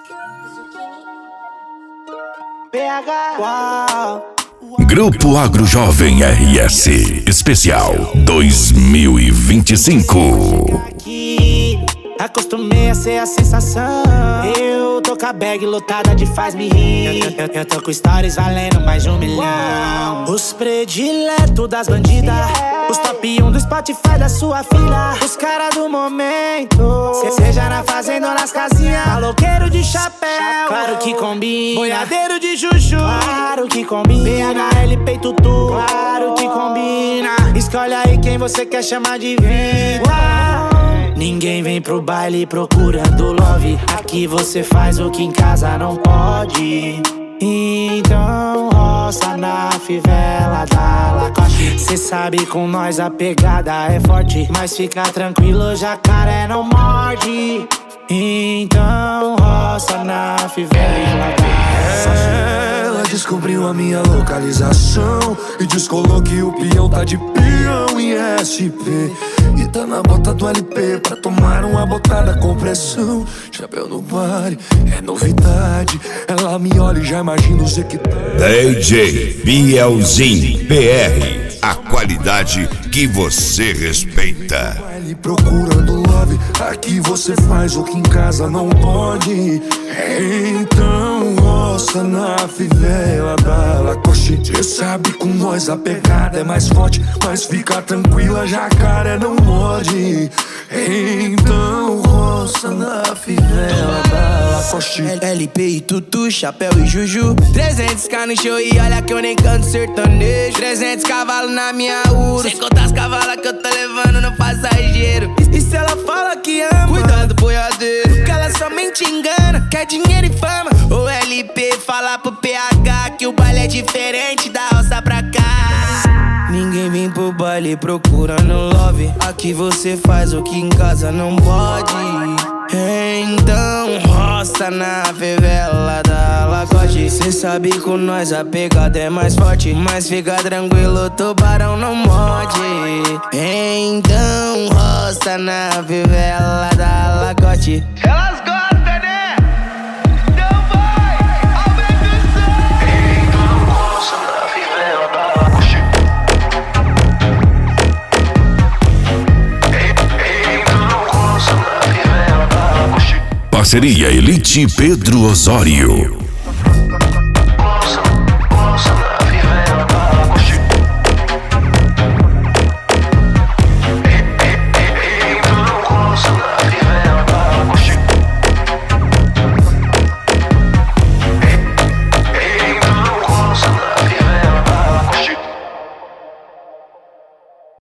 Grupo Agro Jovem RS Especial 2025. Acostumei a ser a sensação. Eu tô com a bag lotada de faz-me rir. Eu tô com stories valendo mais de 1 milhão. Os prediletos das bandidas, os top 1 do Spotify da sua filha. Os caras do momento, seja na fazenda ou nas casinhas. Maloqueiro de chapéu, claro que combina. Boiadeiro de chuchu, claro que combina. BHL peito tutu, claro que combina. Escolhe aí quem você quer chamar de vida. Ninguém vem pro baile procurando love. Aqui você faz o que em casa não pode. Então roça na fivela da Lacoste. Cê sabe com nós a pegada é forte, mas fica tranquilo, jacaré não morde. Então roça na fivela da Lacoste. Ela descobriu a minha localização e descolou que o peão tá de peão em SP. E tá na bota do LP pra tomar uma botada com pressão. Chapéu no baile, é novidade. Ela me olha e já imagina os equipamentos. DJ Bielzinho PR, a qualidade que você respeita. Baile procurando love, aqui você faz o que em casa não pode. Então roça na fivela da Lacoste. Cê sabe com nós a pegada é mais forte, mas fica tranquila, jacaré não morde. Então roça na fivela da Lacoste. LP e tutu, chapéu e juju. 300k no show e olha que eu nem canto sertanejo. 300 cavalos na minha Urus, sem contar as cavalas que eu tô levando no passageiro. E se ela fala que ama, cuidado boiadeiro, que ela somente engana, quer dinheiro e fama. O LP fala pro PH que o baile é diferente da roça pra cá. Ninguém vem pro baile procurando love. Aqui você faz o que em casa não pode. Então roça na fivela da Lacoste. Cê sabe com nós a pegada é mais forte, mas fica tranquilo, tubarão não morde. Então roça na fivela da Lacoste. Elas gostam, né? Então vai, aumenta o som. Então roça na fivela da Lacoste. Então roça na fivela da Lacoste. Parceria Elite Pedro Osório.